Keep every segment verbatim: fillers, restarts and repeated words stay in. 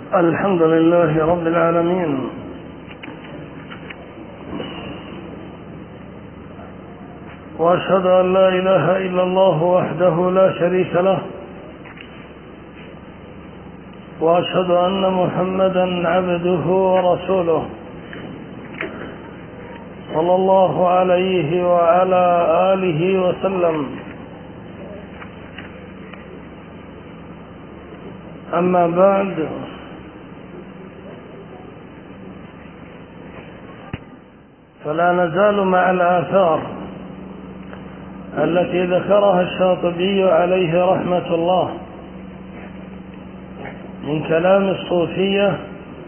الحمد لله رب العالمين، وأشهد أن لا إله إلا الله وحده لا شريك له، وأشهد أن محمدا عبده ورسوله صلى الله عليه وعلى آله وسلم. أما بعد، فلا نزال مع الآثار التي ذكرها الشاطبي عليه رحمة الله من كلام الصوفية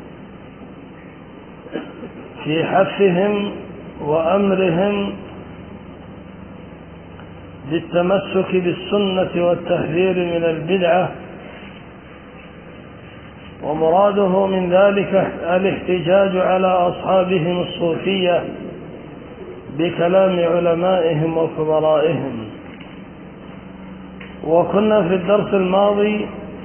في حثهم وأمرهم بالتمسك بالسنة والتحذير من البدعة، ومراده من ذلك الاحتجاج على أصحابهم الصوفية بكلام علمائهم وكبرائهم. وكنا في الدرس الماضي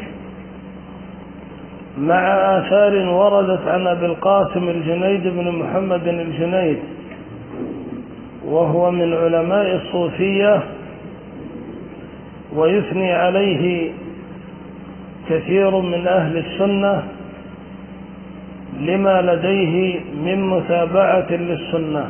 مع آثار وردت عن أبي القاسم الجنيد بن محمد الجنيد، وهو من علماء الصوفية، ويثني عليه كثير من أهل السنة لما لديه من متابعة للسنة.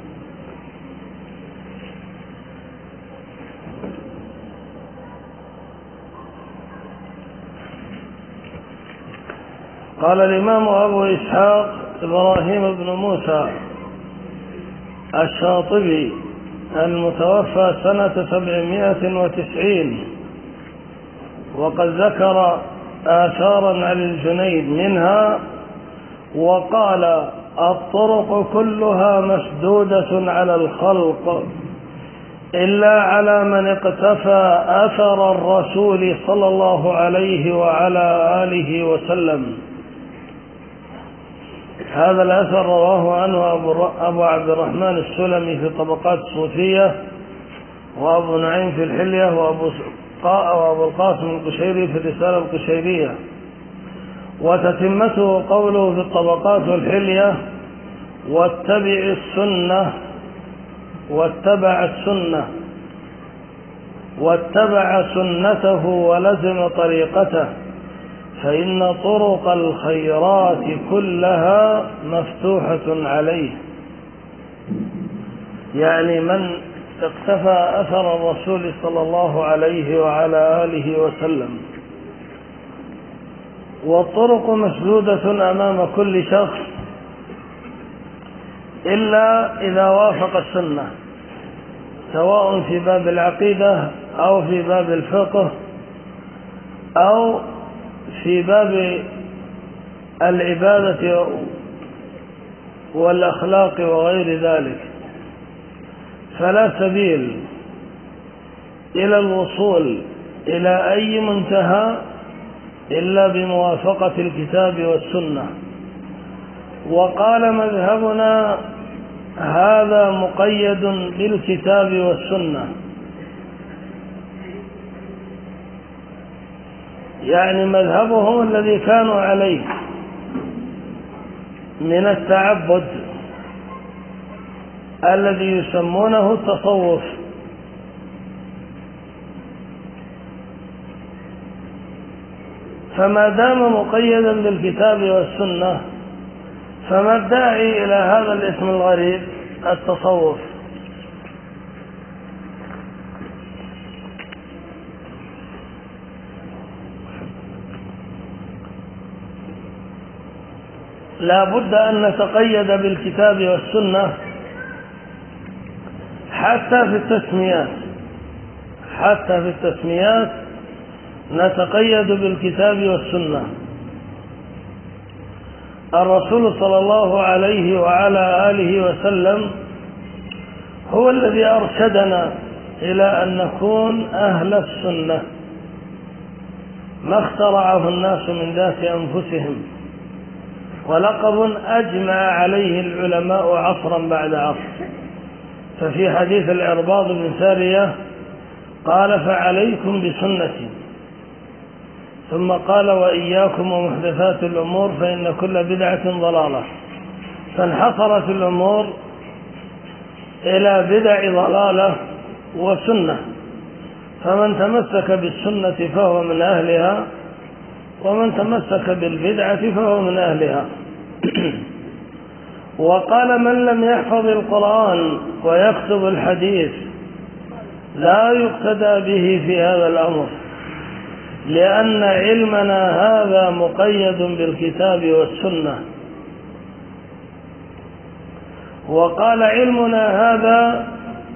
قال الإمام أبو إسحاق إبراهيم بن موسى الشاطبي المتوفى سنة سبعمائة وتسعين، وقد ذكر آثارا عن الجنيد منها وقال: الطرق كلها مسدودة على الخلق إلا على من اقتفى أثر الرسول صلى الله عليه وعلى آله وسلم. هذا الأثر رواه عنه أبو عبد الرحمن السلمي في طبقات الصوفية، وأبو نعيم في الحلية، وأبو وأبو القاسم القشيري في الرسالة القشيرية. وتتمته قوله في الطبقات والحلية: واتبع السنة، واتبع السنة واتبع سنته ولزم طريقته، فإن طرق الخيرات كلها مفتوحة عليه. يعني من اقتفى أثر الرسول صلى الله عليه وعلى آله وسلم. والطرق مسدودة أمام كل شخص إلا إذا وافق السنة، سواء في باب العقيدة أو في باب الفقه أو في باب العبادة والأخلاق وغير ذلك. فلا سبيل إلى الوصول إلى أي منتهى إلا بموافقة الكتاب والسنة. وقال: مذهبنا هذا مقيد بالكتاب والسنة، يعني مذهبهم الذي كانوا عليه من التعبد الذي يسمونه التصوف. فما دام مقيدا بالكتاب والسنة، فما الداعي إلى هذا الاسم الغريب التصوف؟ لا بد أن نتقيد بالكتاب والسنة حتى في التسميات حتى في التسميات نتقيد بالكتاب والسنة. الرسول صلى الله عليه وعلى آله وسلم هو الذي أرشدنا إلى أن نكون أهل السنة، ما اخترعه الناس من ذات أنفسهم، ولقب أجمع عليه العلماء عصرا بعد عصر. ففي حديث العرباض بن سارية قال: فعليكم بسنتي، ثم قال وإياكم ومحدثات الأمور فإن كل بدعة ضلالة، فانحصرت الأمور إلى بدع ضلالة وسنة، فمن تمسك بالسنة فهو من أهلها، ومن تمسك بالبدعة فهو من أهلها. وقال من لم يحفظ القرآن ويكتب الحديث لا يقتدى به في هذا الأمر، لأن علمنا هذا مقيد بالكتاب والسنة. وقال علمنا هذا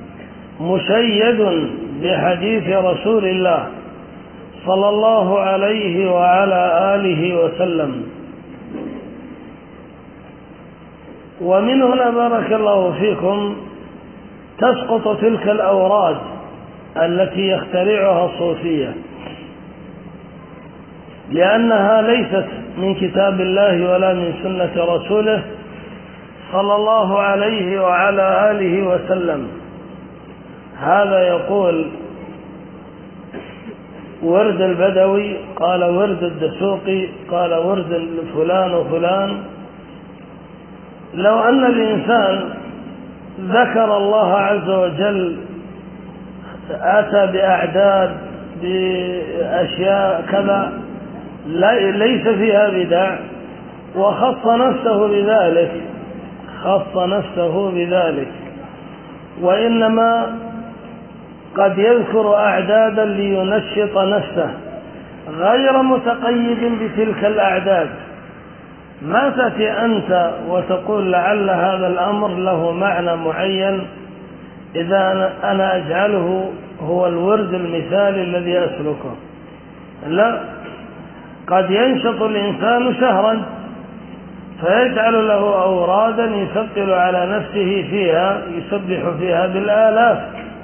مشيد بحديث رسول الله صلى الله عليه وعلى آله وسلم. ومن هنا بارك الله فيكم تسقط تلك الأوراد التي يخترعها الصوفية، لأنها ليست من كتاب الله ولا من سنة رسوله صلى الله عليه وعلى آله وسلم. هذا يقول ورد البدوي، قال ورد الدسوقي، قال ورد فلان وفلان. لو أن الإنسان ذكر الله عز وجل أتى بأعداد بأشياء كذا ليس فيها بدع وخص نفسه بذلك خص نفسه بذلك وإنما قد يذكر أعدادا لينشط نفسه غير متقيد بتلك الأعداد. ما تأتي أنت وتقول لعل هذا الأمر له معنى معين إذا أنا أجعله هو الورد المثالي الذي أسلكه. لا، قد ينشط الإنسان شهرا فيجعل له أورادا يثقل على نفسه فيها، يسبح فيها بالآلاف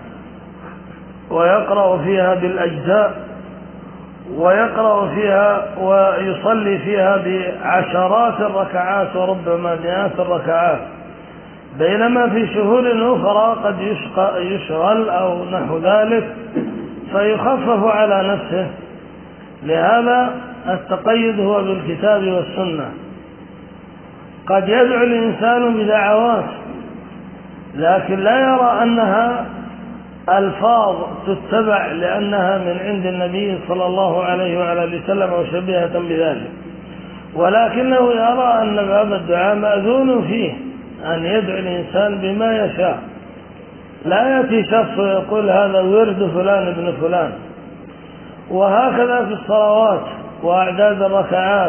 ويقرأ فيها بالأجزاء ويقرأ فيها ويصلي فيها بعشرات الركعات وربما مئات الركعات، بينما في شهور أخرى قد يشغل أو نحو ذلك فيخفف على نفسه. لهذا التقيد هو بالكتاب والسنة. قد يدعو الإنسان بدعوات لكن لا يرى أنها ألفاظ تتبع لأنها من عند النبي صلى الله عليه وعلى وسلم وشبيهة بذلك، ولكنه يرى أن باب الدعاء مأذون فيه أن يدعو الإنسان بما يشاء. لا يأتي شخص ويقول هذا ورد فلان ابن فلان. وهكذا في الصلوات وأعداد الركعات،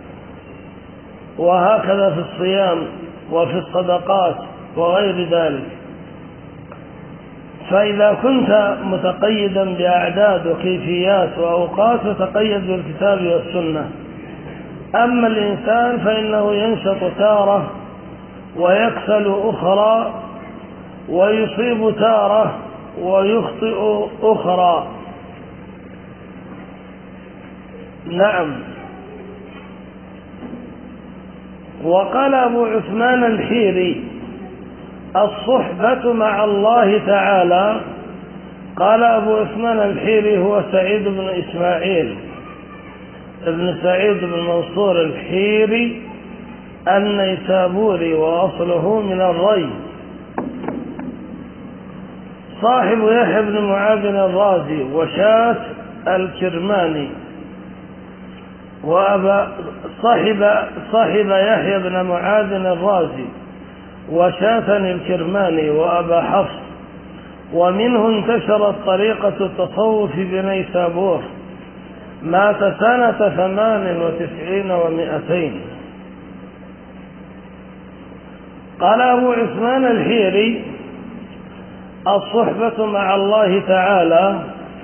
وهكذا في الصيام وفي الصدقات وغير ذلك. فإذا كنت متقيدا بأعداد وكيفيات وأوقات فتقيد بالكتاب والسنة. أما الإنسان فإنه ينشط تارة ويكسل أخرى ويصيب تارة ويخطئ أخرى. نعم. وقال أبو عثمان الحيري الصحبة مع الله تعالى. قال أبو عثمان الحيري هو سعيد بن إسماعيل ابن سعيد بن منصور الحيري النيسابوري وأصله من الري، صاحب يحيى بن معاذ الرازي وشاة الكرماني، وأبا صاحب صاحب يحيى بن معاذ الرازي وشاة الكرماني وأبا حفص. ومنه انتشرت طريقة التصوف بنيسابور، مات سنة ثمان وتسعين ومئتين. قال أبو عثمان الحيري الصحبة مع الله تعالى.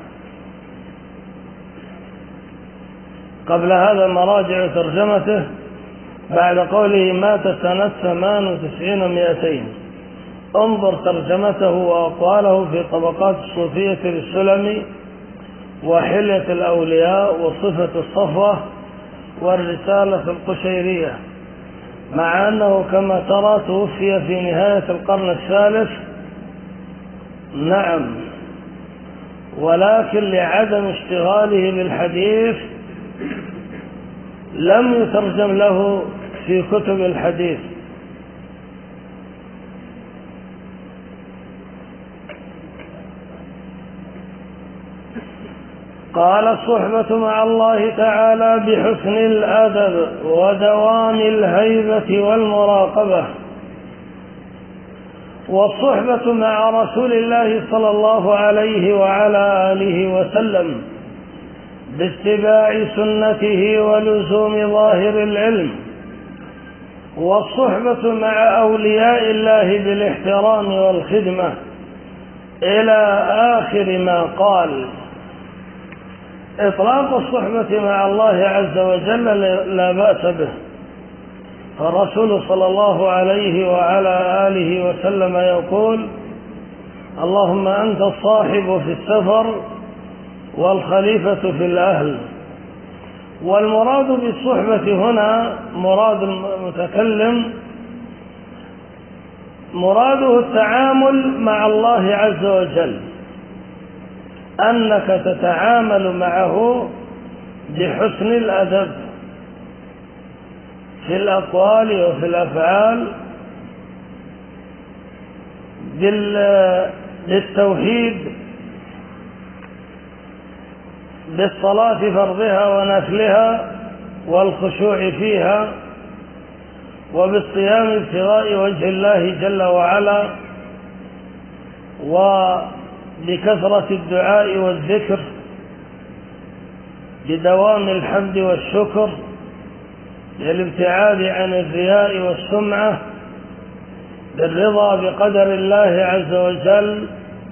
قبل هذا مراجع ترجمته بعد قوله مات سنة ثمان وتسعين ومئتين. انظر ترجمته وأقواله في طبقات الصوفية للسلمي وحلية الأولياء وصفة الصفوة والرسالة القشيرية، مع أنه كما ترى توفي في نهاية القرن الثالث. نعم، ولكن لعدم اشتغاله بالحديث لم يترجم له في كتب الحديث. قال: الصحبة مع الله تعالى بحسن الأدب ودوام الهيبة والمراقبة. والصحبة مع رسول الله صلى الله عليه وعلى آله وسلم باتباع سنته ولزوم ظاهر العلم. والصحبة مع أولياء الله بالاحترام والخدمة إلى آخر ما قال. إطلاق الصحبة مع الله عز وجل لا بأس به، فالرسول صلى الله عليه وعلى آله وسلم يقول: اللهم أنت الصاحب في السفر والخليفة في الأهل. والمراد بالصحبة هنا مراد المتكلم مراده التعامل مع الله عز وجل، أنك تتعامل معه بحسن الأدب في الأقوال وفي الأفعال، بالتوحيد، بالصلاة فرضها ونفلها والخشوع فيها، وبالصيام ابتغاء وجه الله جل وعلا، وبكثرة الدعاء والذكر، بدوام الحمد والشكر، بالابتعاد عن الرياء والسمعة، بالرضا بقدر الله عز وجل،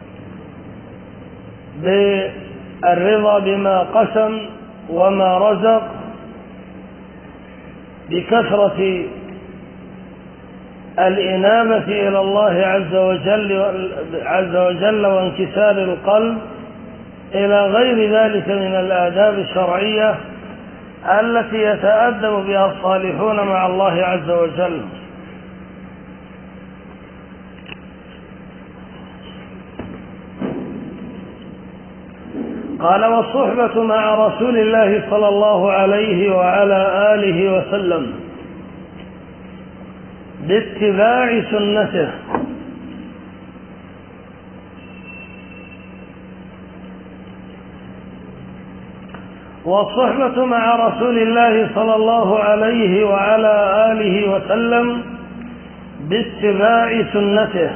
بالرضا بما قسم وما رزق، بكثرة الإنابة إلى الله عز وجل عز وجل وانكسار القلب، إلى غير ذلك من الآداب الشرعية التي يتأدب بها الصالحون مع الله عز وجل. قال: والصحبة مع رسول الله صلى الله عليه وعلى آله وسلم باتباع سنته. والصحبة مع رسول الله صلى الله عليه وعلى آله وسلم باتباع سنته.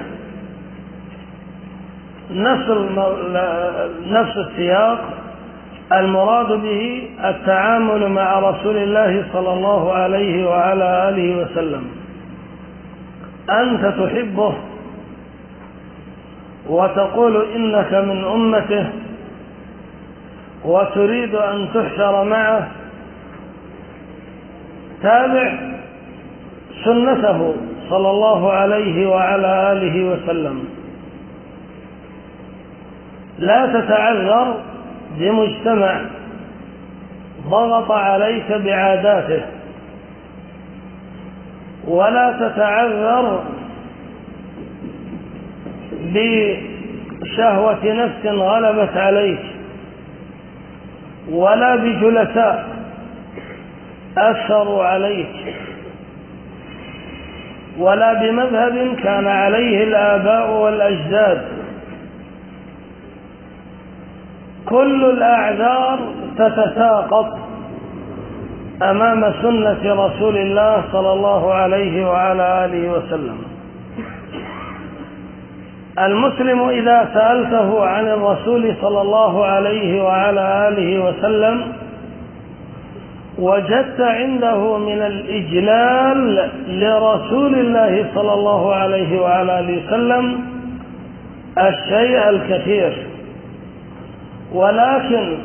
نفس نفس السياق، المراد به التعامل مع رسول الله صلى الله عليه وعلى آله وسلم. أنت تحبه وتقول إنك من أمته وتريد أن تحشر معه، تابع سنته صلى الله عليه وعلى آله وسلم. لا تتعذر بمجتمع ضغط عليك بعاداته، ولا تتعذر بشهوة نفس غلبت عليك، ولا بجلساء أثروا عليك، ولا بمذهب كان عليه الآباء والأجداد. كل الأعذار تتساقط أمام سنة رسول الله صلى الله عليه وعلى آله وسلم. المسلم إذا سألته عن الرسول صلى الله عليه وعلى آله وسلم وجدت عنده من الإجلال لرسول الله صلى الله عليه وعلى آله وسلم الشيء الكثير، ولكن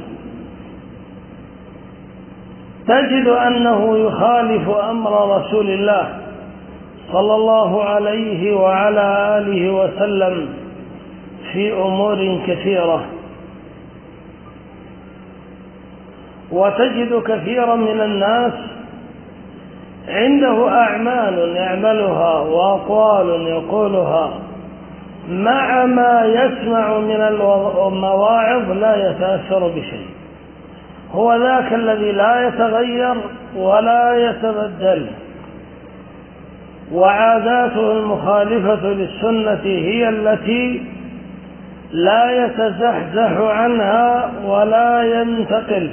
تجد أنه يخالف أمر رسول الله صلى الله عليه وعلى آله وسلم في أمور كثيرة. وتجد كثيرا من الناس عنده أعمال يعملها وأقوال يقولها، مع ما يسمع من المواعظ لا يتأثر بشيء، هو ذاك الذي لا يتغير ولا يتبدل، وعاداته المخالفة للسنة هي التي لا يتزحزح عنها ولا ينتقل.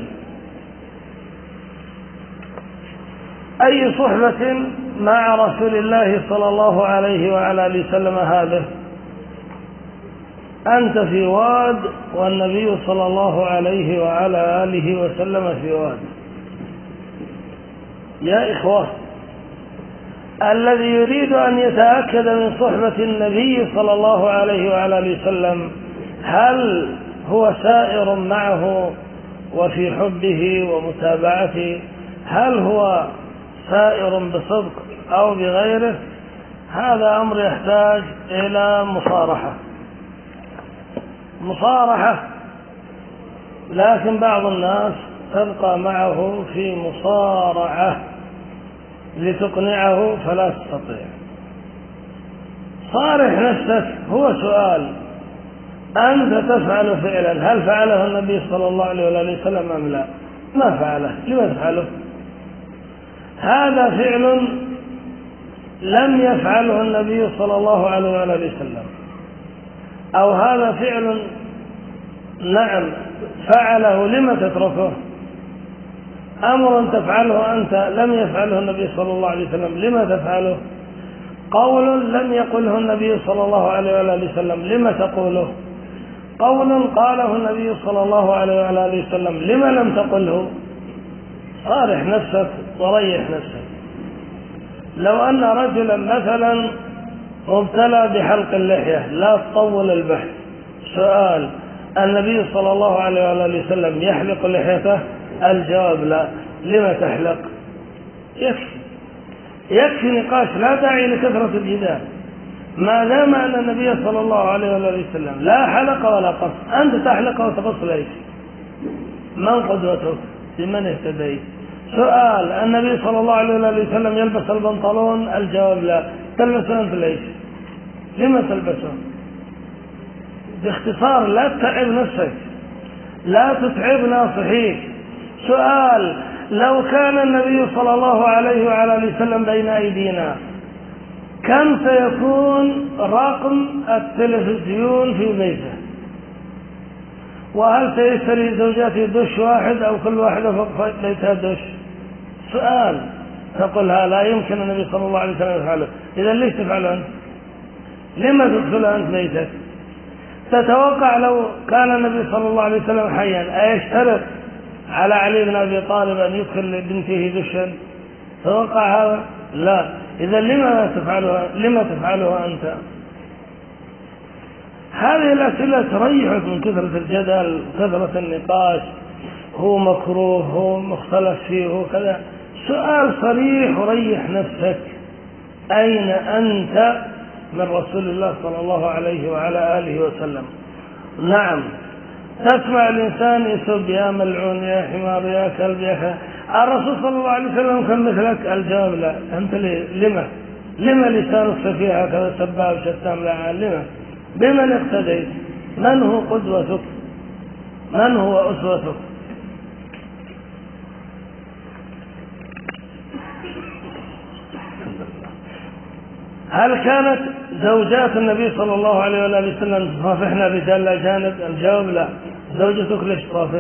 أي صحبة مع رسول الله صلى الله عليه وعلى آله وسلم هذه؟ أنت في واد والنبي صلى الله عليه وعلى آله وسلم في واد. يا إخوة، الذي يريد أن يتأكد من صحبة النبي صلى الله عليه وعلى آله وسلم هل هو سائر معه وفي حبه ومتابعته، هل هو سائر بصدق أو بغيره، هذا أمر يحتاج إلى مصارحة مصارحة لكن بعض الناس تبقى معه في مصارعة لتقنعه فلا تستطيع. صارح نفسك. هو سؤال، أنت تفعل فعلا، هل فعله النبي صلى الله عليه وسلم أم لا؟ ما فعله، لما تفعله؟ هذا فعل لم يفعله النبي صلى الله عليه وسلم، أو هذا فعل نعم فعله، لما تتركه؟ أمر تفعله أنت لم يفعله النبي صلى الله عليه وسلم، لما تفعله؟ قول لم يقله النبي صلى الله عليه وسلم، لما تقوله؟ قول قاله النبي صلى الله عليه وسلم، لما لم تقله؟ صارح نفسك وريح نفسك. لو أن رجلا مثلا مبتلى بحلق اللحية، لا تطول البحث. سؤال: النبي صلى الله عليه وسلم يحلق لحيته؟ الجواب لا. لما تحلق؟ يكفي يكفي نقاش، لا داعي لكثرة الجدال. ما دام أن النبي صلى الله عليه وسلم لا حلق ولا قص، أنت تحلق وتقص ليش؟ من قدوتك؟ بمن اهتديت؟ سؤال: النبي صلى الله عليه وسلم يلبس البنطلون؟ الجواب لا. تلبسه أنت ليش؟ لما تلبسه؟ باختصار لا تتعب نفسك، لا تتعب ناصحيك. سؤال: لو كان النبي صلى الله عليه وعلى وسلم بين أيدينا، كم سيكون رقم التلفزيون في بيته؟ وهل سيشتري زوجته دش واحد أو كل واحدة فوق بيتها دش؟ سؤال. تقولها لا يمكن النبي صلى الله عليه وسلم يفعله. إذا ليش تفعله أنت؟ لما تدخلها أنت بيتك؟ تتوقع لو كان النبي صلى الله عليه وسلم حيا أيشترط على علي بن أبي طالب أن يدخل لبنته دشا؟ تتوقع هذا؟ لا. إذا لما تفعلها؟ لما تفعلها أنت؟ هذه الأسئلة تريحك من كثرة الجدل وكثرة النقاش. هو مكروه، هو مختلف فيه، هو كذا. سؤال صريح وريح نفسك: أين أنت من رسول الله صلى الله عليه وعلى آله وسلم؟ نعم، تسمع الإنسان يسب: يا ملعون، يا حمار، يا كلب، يا خ... الرسول صلى الله عليه وسلم كان مثلك؟ الجواب لا. أنت لما لما لسانك سفيه هكذا سباب شتام لعان؟ لما؟ بمن اقتديت؟ من هو قدوتك؟ من هو أسوتك؟ هل كانت زوجات النبي صلى الله عليه وسلم تصافحن رجال الأجانب؟ الجواب لا. زوجتك ليش تصافح؟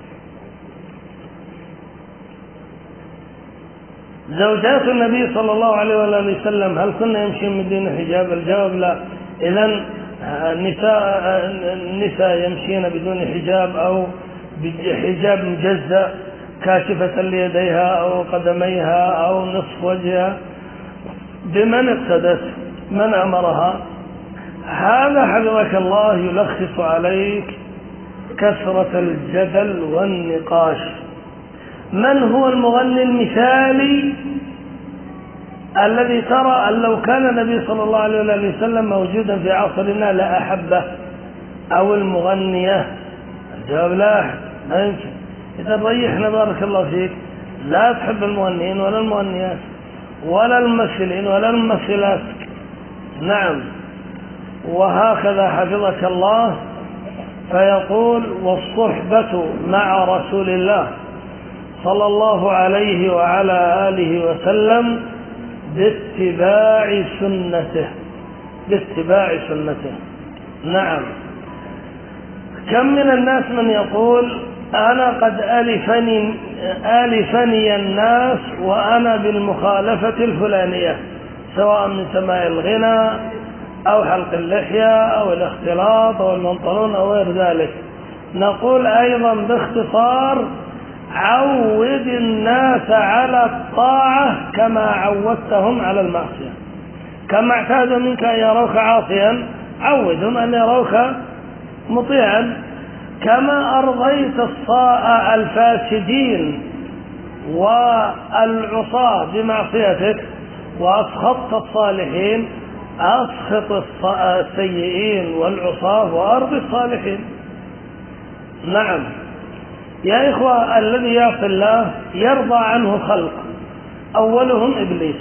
زوجات النبي صلى الله عليه وسلم هل كنا يمشين من دون حجاب؟ الجواب لا. إذن النساء النساء يمشين بدون حجاب أو بحجاب مجزأ كاشفة ليديها أو قدميها أو نصف وجهها، بمن اقتدت؟ من أمرها؟ هذا حفظك الله يلخص عليك كثرة الجدل والنقاش. من هو المغني المثالي الذي ترى أن لو كان النبي صلى الله عليه وسلم موجودا في عصرنا لأحبه؟ أو المغنية؟ الجواب لا أحد، ما يمكن. إذا ريحنا بارك الله فيك، لا تحب المغنيين ولا المغنيات ولا الممثلين ولا الممثلات. نعم. وهكذا حفظك الله فيقول: والصحبة مع رسول الله صلى الله عليه وعلى آله وسلم باتباع سنته باتباع سنته. نعم، كم من الناس من يقول أنا قد ألفني, ألفني الناس وأنا بالمخالفة الفلانية، سواء من سماع الغنى أو حلق اللحية أو الاختلاط أو المنطلون أو غير ذلك. نقول أيضا باختصار: عود الناس على الطاعة كما عودتهم على المعصية. كما اعتادوا منك أن يروك عاصيا، عودهم أن يروك مطيعا. كما أرضيت الصاء الفاسدين والعصاة بمعصيتك وأسخطت الصالحين، أسخط السيئين والعصاة وأرضي الصالحين. نعم يا إخوة، الذي يعصي الله يرضى عنه خلق، أولهم إبليس.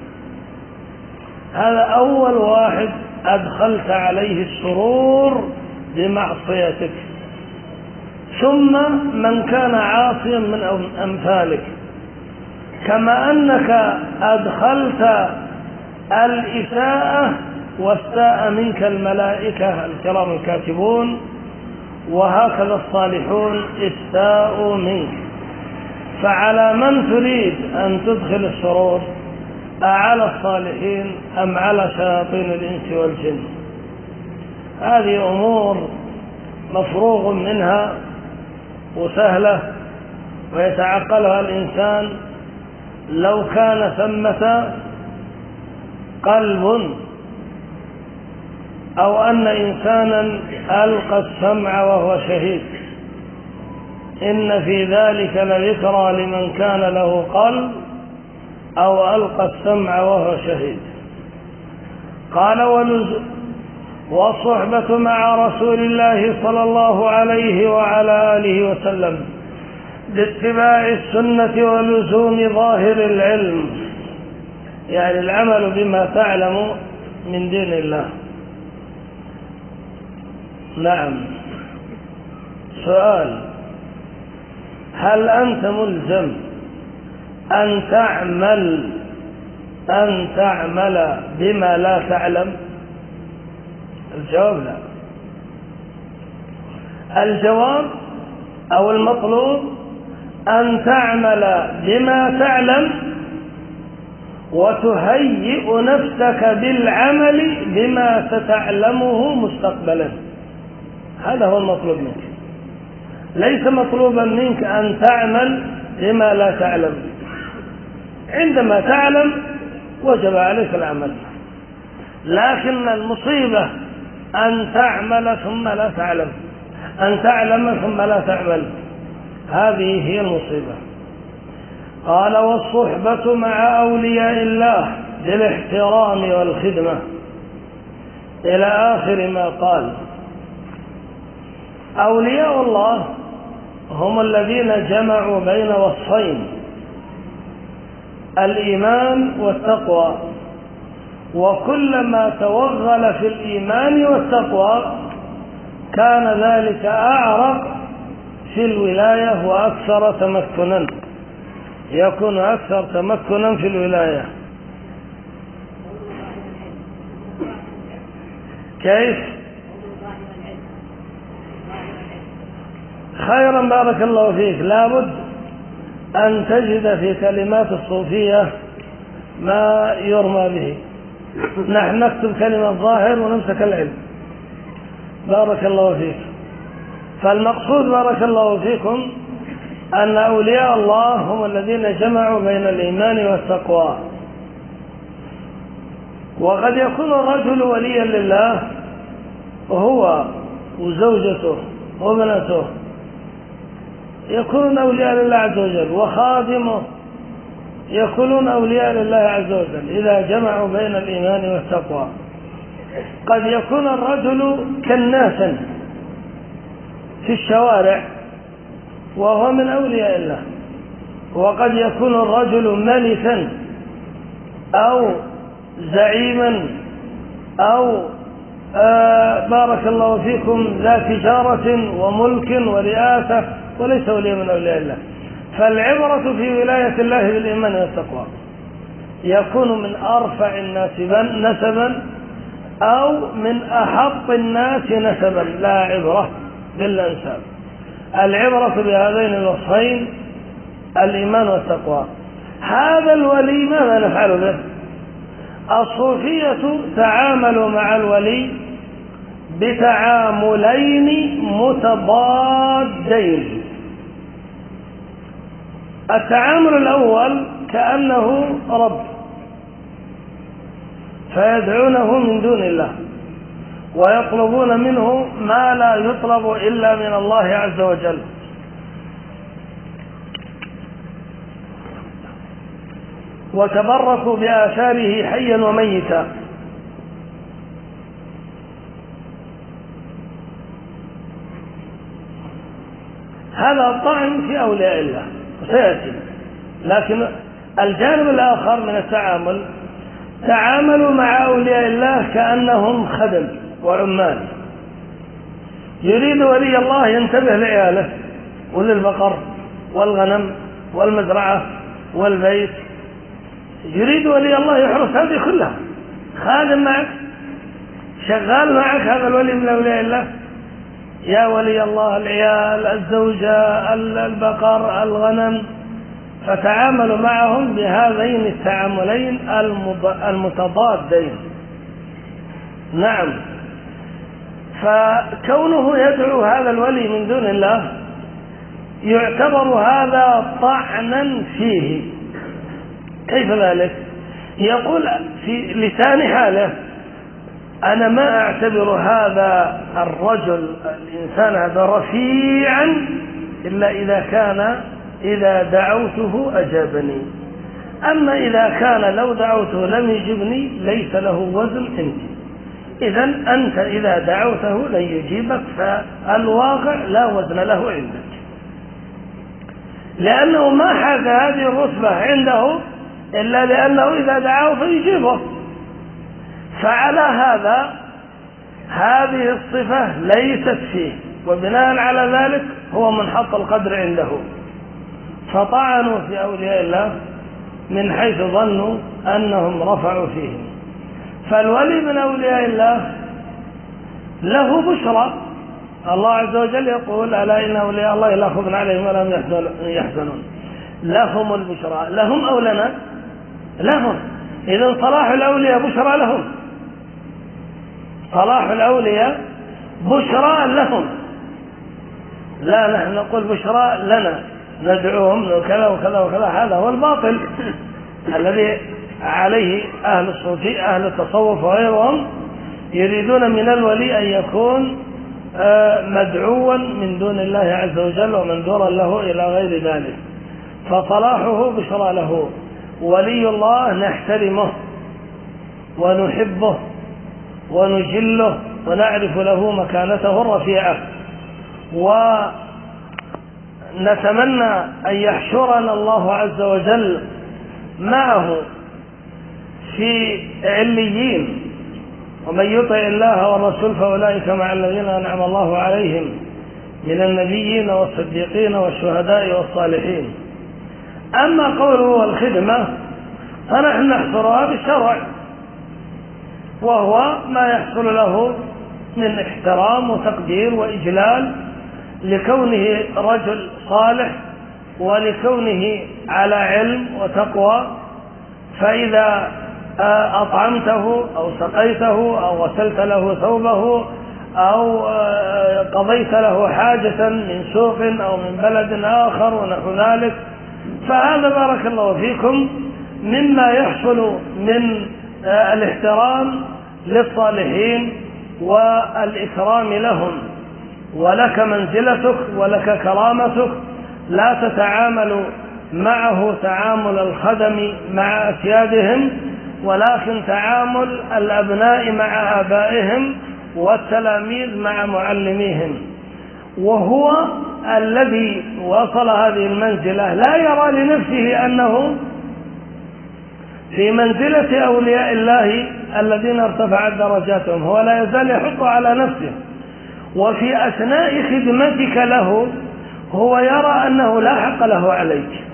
هذا أول واحد أدخلت عليه السرور بمعصيتك، ثم من كان عاصيا من أمثالك. كما أنك أدخلت الإساءة واستاء منك الملائكة الكرام الكاتبون، وهكذا الصالحون استاءوا منك. فعلى من تريد أن تدخل السرور؟ أعلى الصالحين أم على شياطين الإنس والجن؟ هذه أمور مفروغ منها وسهلة ويتعقلها الإنسان لو كان ثمة قلب، أو أن إنسانا ألقى السمع وهو شهيد. إن في ذلك لذكرى لمن كان له قلب أو ألقى السمع وهو شهيد. قال: والصحبة مع رسول الله صلى الله عليه وعلى آله وسلم باتباع السنة ولزوم ظاهر العلم، يعني العمل بما تعلم من دين الله. نعم، سؤال: هل أنت ملزم أن تعمل أن تعمل بما لا تعلم؟ الجواب لا. الجواب أو المطلوب أن تعمل بما تعلم وتهيئ نفسك بالعمل بما ستعلمه مستقبلا. هذا هو المطلوب منك. ليس مطلوبا منك أن تعمل بما لا تعلم. عندما تعلم وجب عليك العمل، لكن المصيبة أن تعمل ثم لا تعلم، أن تعلم ثم لا تعمل، هذه هي المصيبة. قال: والصحبة مع أولياء الله بالاحترام والخدمة، إلى آخر ما قال. أولياء الله هم الذين جمعوا بين وصفين: الإيمان والتقوى، وكلما توغل في الإيمان والتقوى كان ذلك أعرق في الولاية وأكثر تمكنا، يكون أكثر تمكنا في الولاية. كيف؟ خيرا، بارك الله فيك. لابد أن تجد في كلمات الصوفية ما يرمى به. نحن نكتب كلمة ظاهر ونمسك العلم. بارك الله فيك. فالمقصود بارك الله فيكم أن أولياء الله هم الذين جمعوا بين الإيمان والتقوى. وقد يكون الرجل وليا لله وهو وزوجته وابنته يكونون أولياء لله عز وجل، وخادمه يكونون أولياء لله عز وجل إذا جمعوا بين الإيمان والتقوى. قد يكون الرجل كناسا في الشوارع وهو من أولياء الله، وقد يكون الرجل ملكا أو زعيما أو آه بارك الله فيكم ذا تجارة وملك ورئاسة وليس ولي من أولياء الله. فالعبرة في ولاية الله بالإيمان والتقوى، يكون من أرفع الناس نسبا أو من أحط الناس نسبا، لا عبرة بالأنساب. العبرة بهذين الوصفين الإيمان والتقوى. هذا الولي ماذا نفعل به؟ الصوفية تعاملوا مع الولي بتعاملين متضادين. التعامل الأول كأنه رب، فيدعونه من دون الله ويطلبون منه ما لا يطلب إلا من الله عز وجل، وتبركوا بآثاره حيا وميتا. هذا الطعن في أولياء الله سيأتي. لكن الجانب الآخر من التعامل، تعاملوا مع أولياء الله كأنهم خدم وعمال. يريد ولي الله ينتبه لعياله وللبقر والغنم والمزرعة والبيت، يريد ولي الله يحرس هذه كلها، خادم معك، شغال معك، هذا الولي من أولياء الله. يا ولي الله العيال، الزوجة، البقر، الغنم. فتعاملوا معهم بهذين التعاملين المتضادين. نعم. فكونه يدعو هذا الولي من دون الله يعتبر هذا طعنا فيه. كيف ذلك؟ يقول في لسان حاله: أنا ما أعتبر هذا الرجل الإنسان هذا رفيعا إلا إذا كان إذا دعوته أجابني، أما إذا كان لو دعوته لم يجبني ليس له وزن عندي. إذن أنت إذا دعوته لن يجيبك، فالواقع لا وزن له عندك، لأنه ما حاز هذه الرتبة عنده إلا لأنه إذا دعاه فيجيبه. فعلى هذا هذه الصفة ليست فيه، وبناء على ذلك هو منحط القدر عنده. فطعنوا في أولياء الله من حيث ظنوا أنهم رفعوا فيهم. فالولي من أولياء الله له بشرى. الله عز وجل يقول: ألا إن أولياء الله لا خوف عليهم ولا هم يحزنون. لهم البشرى، لهم أو لنا؟ لهم. إذن صلاح الأولياء بشرى لهم، صلاح الأولياء بشرى لهم، لا نحن نقول بشرى لنا، ندعوهم كذا وكذا وكذا. هذا هو الباطل الذي عليه أهل الصوفي أهل التصوف وغيرهم، يريدون من الولي أن يكون مدعوا من دون الله عز وجل ومندورا له إلى غير ذلك. فصلاحه بشرى له. ولي الله نحترمه ونحبه ونجله ونعرف له مكانته الرفيعة، ونتمنى أن يحشرنا الله عز وجل معه في عليين. ومن يطع الله والرسول فأولئك مع الذين أنعم الله عليهم من النبيين والصديقين والشهداء والصالحين. أما قوله والخدمة فنحن نحصرها بالشرع، وهو ما يحصل له من احترام وتقدير وإجلال لكونه رجل صالح ولكونه على علم وتقوى. فإذا أطعمته أو سقيته أو غسلت له ثوبه أو قضيت له حاجة من سوق أو من بلد آخر ونحو ذلك، فهذا بارك الله فيكم مما يحصل من الاحترام للصالحين والإكرام لهم، ولك منزلتك ولك كرامتك. لا تتعامل معه تعامل الخدم مع أسيادهم، ولكن تعامل الأبناء مع آبائهم والتلاميذ مع معلميهم. وهو الذي وصل هذه المنزلة لا يرى لنفسه أنه في منزلة أولياء الله الذين ارتفعت درجاتهم، هو لا يزال يحط على نفسه. وفي أثناء خدمتك له هو يرى أنه لا حق له عليك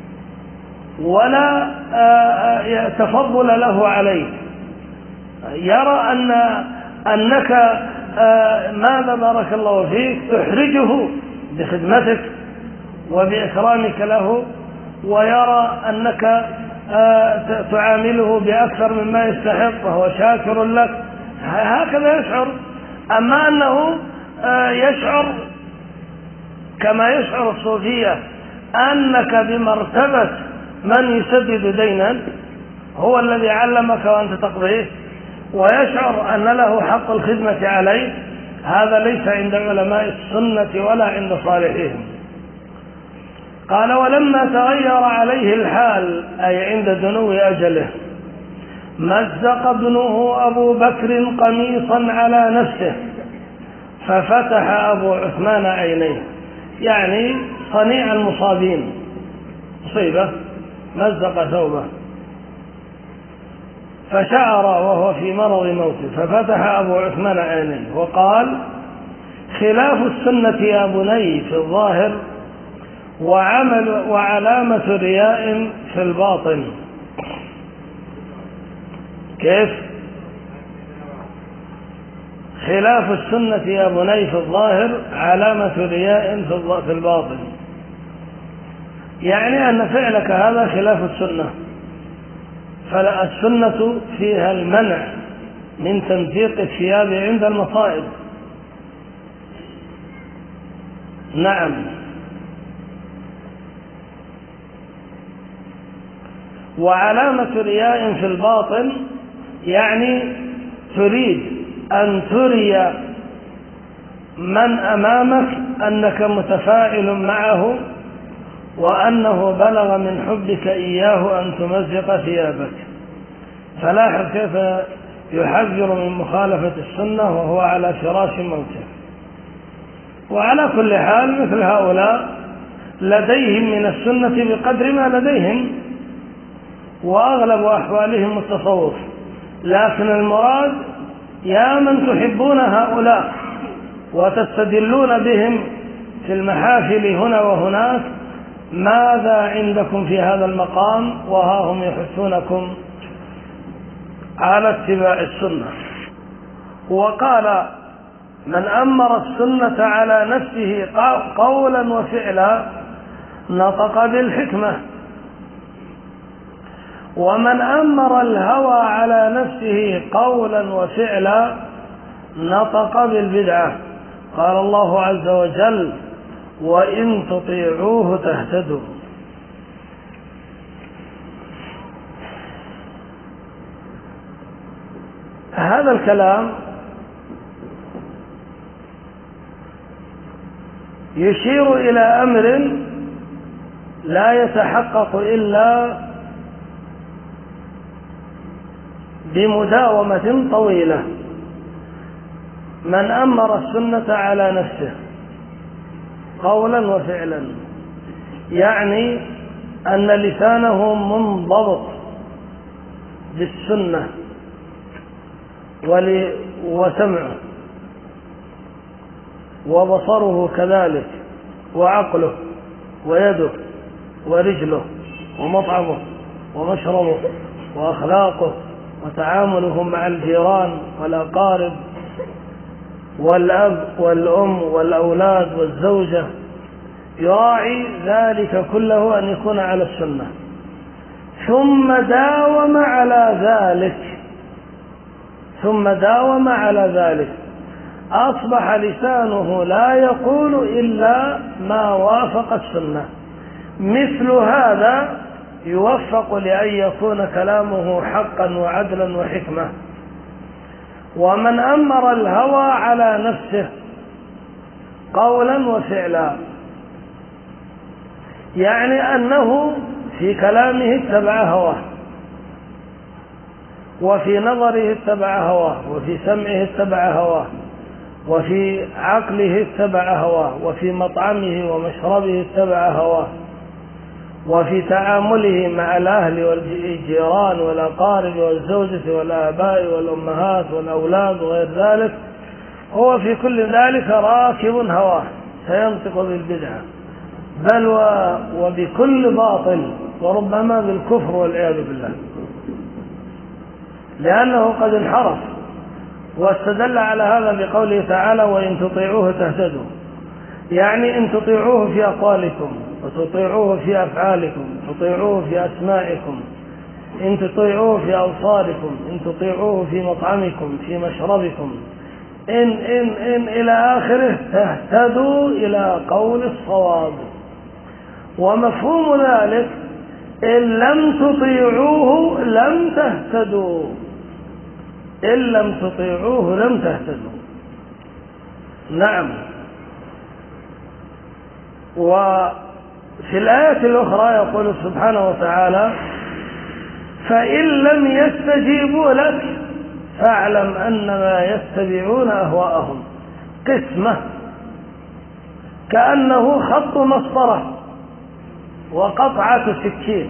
ولا تفضل له عليك، يرى أن أنك ماذا بارك الله فيك تحرجه بخدمتك وبإكرامك له، ويرى أنك تعامله بأكثر مما يستحق وهو شاكر لك، هكذا يشعر. أما أنه يشعر كما يشعر الصوفية أنك بمرتبة من يسدد دينا، هو الذي علمك وأنت تقضيه، ويشعر أن له حق الخدمة عليه، هذا ليس عند علماء السنة ولا عند صالحهم. قال: ولما تغير عليه الحال، أي عند دنو أجله، مزق ابنه أبو بكر قميصا على نفسه ففتح أبو عثمان عينيه، يعني صنيع المصابين، مصيبة، مزق ثوبه فشعر وهو في مرض موته، ففتح أبو عثمان عينيه وقال: خلاف السنة يا بني في الظاهر وعمل وعلامة رياء في الباطن. كيف؟ خلاف السنة يا بني في الظاهر علامة رياء في الباطن، يعني أن فعلك هذا خلاف السنة، فالسنة فيها المنع من تمزيق الثياب عند المصائب. نعم. وعلامة رياء في الباطن يعني تريد أن تري من أمامك أنك متفاعل معه وأنه بلغ من حبك إياه أن تمزق ثيابك. فلاحظ كيف يحذر من مخالفة السنة وهو على فراش موته. وعلى كل حال مثل هؤلاء لديهم من السنة بقدر ما لديهم، وأغلب أحوالهم التصوف، لكن المراد يا من تحبون هؤلاء وتستدلون بهم في المحافل هنا وهناك، ماذا عندكم في هذا المقام؟ وها هم يحثونكم على اتباع السنة. وقال: من أمر السنة على نفسه قولا وفعلا نطق بالحكمة، ومن أمر الهوى على نفسه قولا وفعلا نطق بالبدعة. قال الله عز وجل: وإن تطيعوه تهتدوا. هذا الكلام يشير إلى أمر لا يتحقق إلا بمداومة طويلة. من أمر السنة على نفسه قولا وفعلا، يعني أن لسانه منضبط بالسنة وسمعه وبصره كذلك، وعقله ويده ورجله ومطعمه ومشربه وأخلاقه وتعامله مع الجيران والأقارب والأب والأم والأولاد والزوجة، يراعي ذلك كله أن يكون على السنة، ثم داوم على ذلك ثم داوم على ذلك أصبح لسانه لا يقول إلا ما وافق السنة. مثل هذا يوفق لأن يكون كلامه حقا وعدلا وحكمة. ومن أمر الهوى على نفسه قولا وفعلا، يعني أنه في كلامه اتبع هواه، وفي نظره اتبع هواه، وفي سمعه اتبع هواه، وفي عقله اتبع هواه، وفي مطعمه ومشربه اتبع هواه، وفي تعامله مع الأهل والجيران والأقارب والزوجة والآباء والأمهات والأولاد وغير ذلك، هو في كل ذلك راكب هواه، سينطق بالبدعة. بل وبكل باطل، وربما بالكفر والعياذ بالله، لأنه قد انحرف. واستدل على هذا بقوله تعالى: وإن تطيعوه تهتدوا، يعني إن تطيعوه في أقوالكم، وتطيعوه في أفعالكم، تطيعوه في أسمائكم، إن تطيعوه في أبصاركم، إن تطيعوه في مطعمكم، في مشربكم، إن إن إن إلى آخره، تهتدوا إلى قول الصواب. ومفهوم ذلك: إن لم تطيعوه لم تهتدوا، إن لم تطيعوه لم تهتدوا. نعم. وفي الآية الأخرى يقول سبحانه وتعالى: فإن لم يستجيبوا لك فاعلم أنما يتبعون أهواءهم. قسمة، كأنه خط مسطرة وقطعة سكين،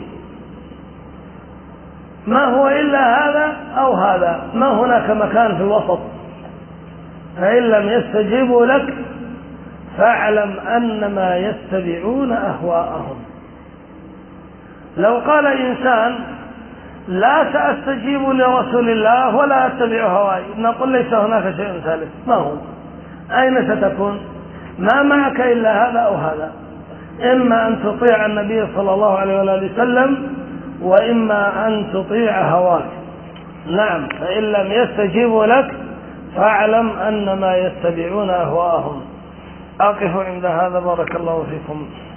ما هو إلا هذا أو هذا، ما هناك مكان في الوسط. فإن لم يستجيبوا لك فاعلم أنما يتبعون أهواءهم. لو قال إنسان: لا سأستجيب لرسول الله ولا أتبع هواي، نقول: ليس هناك شيء ثالث. ما هو؟ أين ستكون؟ ما معك إلا هذا أو هذا، إما أن تطيع النبي صلى الله عليه وآله وسلم، وإما أن تطيع هواك. نعم. فإن لم يستجيبوا لك فاعلم أنما يتبعون أهواءهم. أقف عند هذا، بارك الله فيكم.